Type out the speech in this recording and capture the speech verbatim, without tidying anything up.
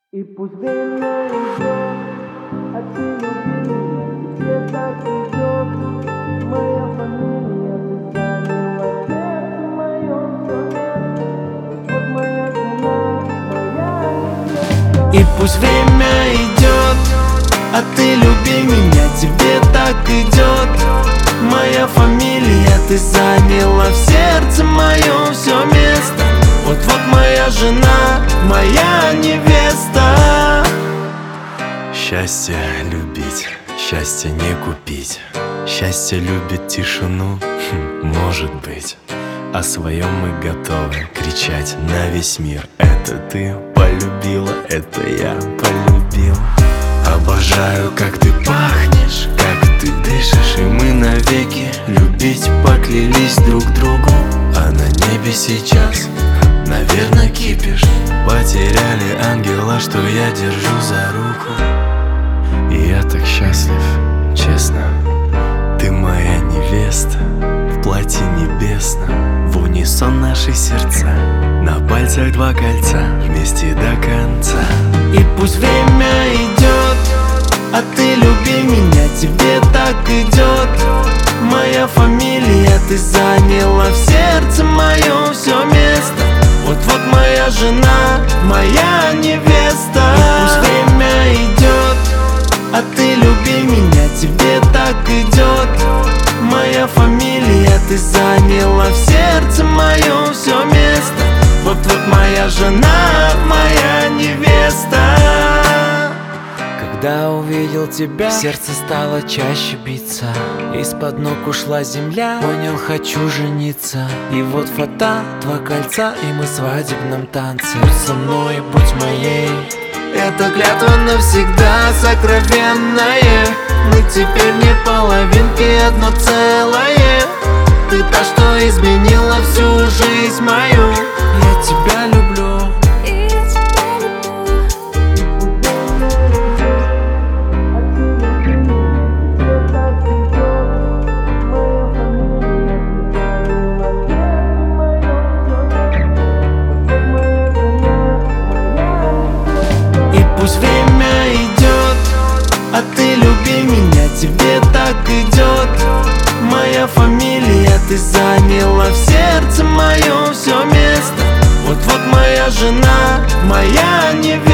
И пусть время идет, а ты люби меня, тебе так идет. Моя фамилия, ты заняла сердце моё всё место. Вот моя жена, моя невеста. И пусть время идет, а ты люби меня, тебе так идет. Моя фамилия, ты заняла в сердце моё всё место. Вот-вот моя жена, моя невеста. Счастье любить, счастье не купить. Счастье любит тишину, хм, может быть. О своем мы готовы кричать на весь мир. Это ты полюбила, это я полюбил. Обожаю, как ты пахнешь, как ты дышишь. И мы навеки любить поклялись друг другу. А на небе сейчас, наверное, кипиш. Потеряли ангела, что я держу за руку. И я так счастлив, честно. Ты моя невеста в платье небесном. В унисон наши сердца, на пальцах два кольца, вместе до конца. И пусть время идет, а ты люби меня, тебе так идет. Моя фамилия, ты заняла в сердце моё всё место. Вот-вот моя жена, моя невеста. И пусть время идет, а ты люби меня, тебе так идет. Моя фамилия, ты заняла в сердце моё всё место. Вот-вот моя жена, моя невеста. Когда увидел тебя, сердце стало чаще биться. Из-под ног ушла земля, понял, хочу жениться. И вот фото, два кольца, и мы в свадебном танце. Будь со мной, будь моей. Это клятва навсегда сокровенная. Мы теперь не половинки, одно целое. Ты та, что изменила всю жизнь мою. Я тебя люблю. Пусть время идет, а ты люби меня, тебе так идет. Моя фамилия, ты заняла в сердце моё всё место. Вот-вот моя жена, моя невеста.